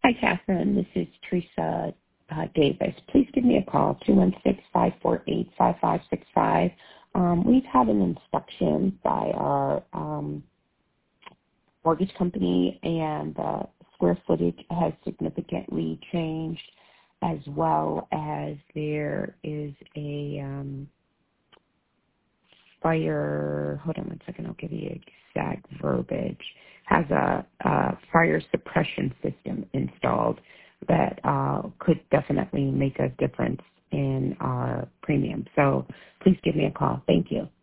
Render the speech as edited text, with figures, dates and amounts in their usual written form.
Hi, Catherine. This is Teresa Davis. Please give me a call, 216-548-5565. We've had an inspection by our mortgage company, and the square footage has significantly changed, as well as there is a fire, hold on one second, I'll give you exact verbiage, has a fire suppression system installed that could definitely make a difference in our premium. So please give me a call. Thank you.